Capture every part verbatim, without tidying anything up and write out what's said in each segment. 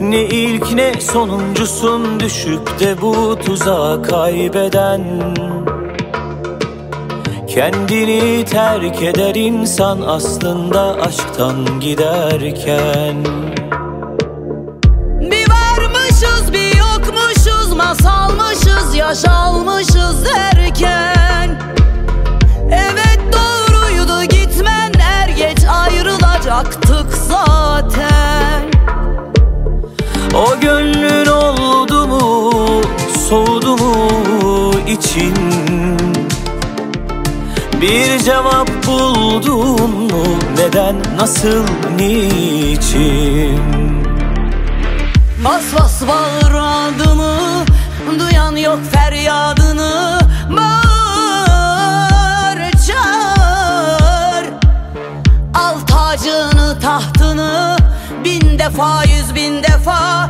Ne ilk ne sonuncusun düşüp de bu tuzağa kaybeden. Kendini terk eder insan aslında aşktan giderken. Bir varmışız bir yokmuşuz, masalmışız yaşalmışız derken. Evet doğruydu gitmen, er geç ayrılacaktık zaten. O gönlün oldu mu, soğudu mu için? Bir cevap buldun mu, neden, nasıl, niçin? Bas bas bağır adımı, duyan yok feryadını. Bağır çağır, al tacını tahtını, bin defa yüz bin defa.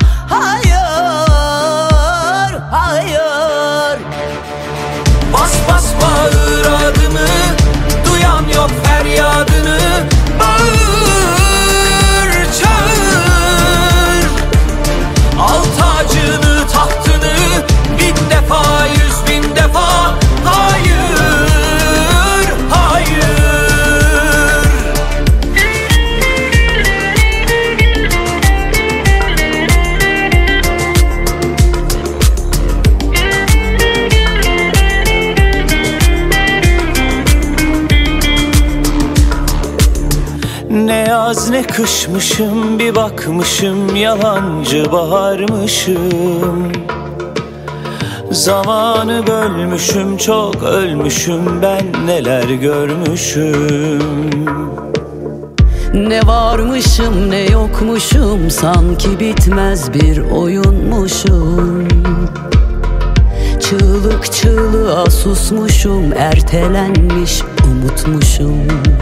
Hayır, hayır. Bas bas bağır adımı, duyan yok feryadını. Bağır çağır, al tacını tahtını, bin defa yüz bin defa. Hayır, hayır. Ne yaz ne kışmışım, bir bakmışım yalancı baharmışım. Zamanı bölmüşüm, çok ölmüşüm, ben neler görmüşüm. Ne varmışım ne yokmuşum, sanki bitmez bir oyunmuşum. Çığlık çığlığa susmuşum, ertelenmiş umutmuşum.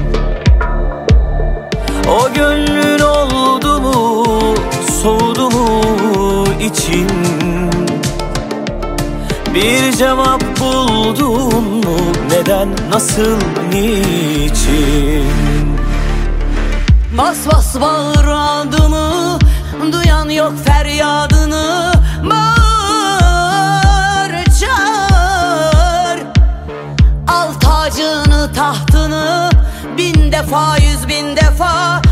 O gönlün oldu mu, soğudu mu için? Bir cevap buldun mu, neden, nasıl, niçin? Bas bas bağır adımı, duyan yok feryadını. Bağır çağır, al tacını tahtını, bin defa yüz bin defa.